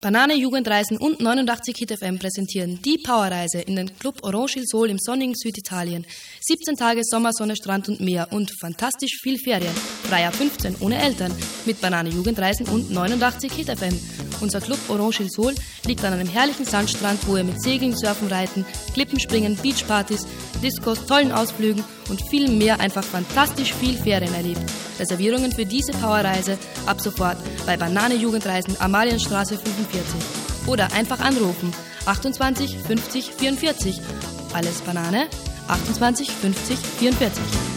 Banane Jugendreisen und 89 Hit FM präsentieren die Powerreise in den Club Orange Il Sole im sonnigen Süditalien. 17 Tage Sommersonne, Strand und Meer und fantastisch viel Ferien. Frei ab 15 ohne Eltern mit Banane Jugendreisen und 89 Hit FM. Unser Club Orange Il Sole liegt an einem herrlichen Sandstrand, wo ihr mit Segeln, Surfen, Reiten, Klippenspringen, Beachpartys, Discos, tollen Ausflügen und viel mehr einfach fantastisch viel Ferien erlebt. Reservierungen für diese Powerreise ab sofort bei Banane Jugendreisen Amalienstraße 45 oder einfach anrufen 28 50 44. Alles Banane 28 50 44.